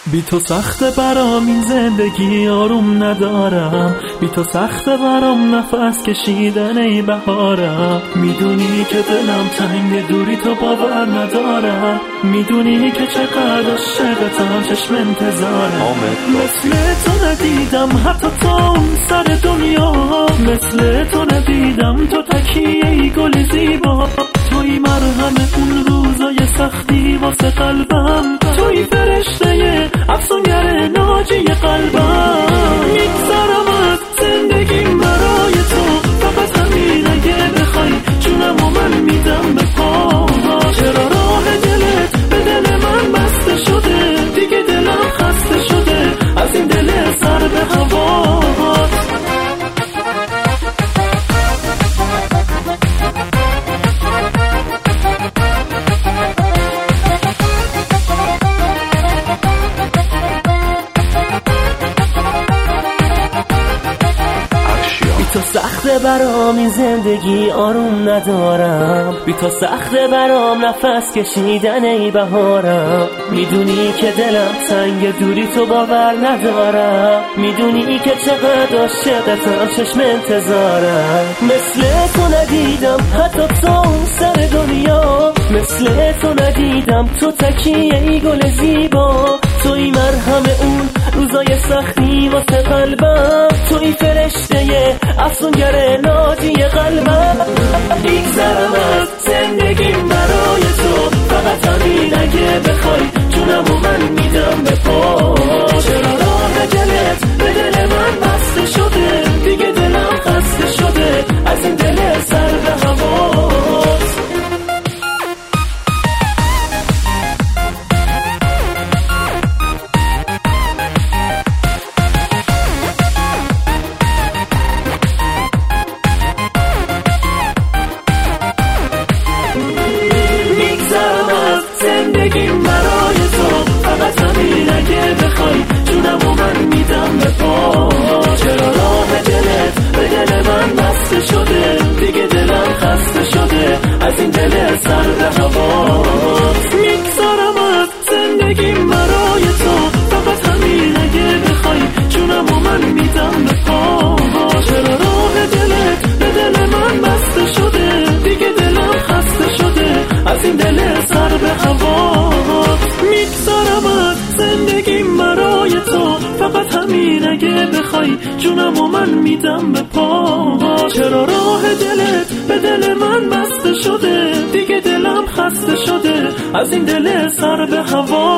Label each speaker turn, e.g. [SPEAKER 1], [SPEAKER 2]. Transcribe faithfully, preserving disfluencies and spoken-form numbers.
[SPEAKER 1] بی تو سخته برام این زندگی آروم ندارم، بی تو سخته برام نفس کشیدن ای بهارم. میدونی که دلم تنگ دوری تو باور ندارم، میدونی که چقدر عاشقتم چشم انتظارم. مثل تو ندیدم حتی تا اون سر دنیا، مثل تو ندیدم تو تکیه ای گل زیبا. توی مرهم اون روزای سختی واسه قلبم، توی فرشته افسونگر ناجی قلبم. میگذرم از زندگیم برای تو، فقط همین اگه بخوای جونم و من میدم به پا. چرا راه دلت به دل من بسته شده، دیگه دلم خسته شده از این دل سر به هوات. بی تو سخته برام این زندگی آروم ندارم، بی تو سخته برام نفس کشیدن ای بهارم. میدونی که دلم تنگ دوری تو باور ندارم، میدونی که چقدر عاشقتم چشم انتظارم. مثل تو ندیدم حتی تا اون سر دنیا، مثل تو ندیدم تو تکیه ای گل زیبا. توی مرهم اون روزای سختی واسه قلبم، توی فرشته افسونگر ناجی قلبم. میگذرم از زندگیم برای تو، فقط همین اگه بخوای جونم و من میدم به پا. چرا راه دلت به دل من بسته شده، دیگه دلم خسته شده از این دل سر به هوات. زندگیم برای تو، فقط همین اگه بخوای جونم و من میدم به پا. چرا راه دلت به دل من بسته شده، دیگه دلم خسته شده از این دل سر به هوات. میگذرم از زندگیم برای تو، فقط همین اگه بخوای جونم و من میدم به پا. چرا راه دلت به دل من بسته شده، دیگه دلم خسته شده از این دل سر به هوات. میگذرم از زندگیم برای تو، فقط همین اگه بخوای جونم و من میدم به پا. چرا راه دلت به دل من بسته شده، دیگه دلم خسته شده از این دل سر به هوات.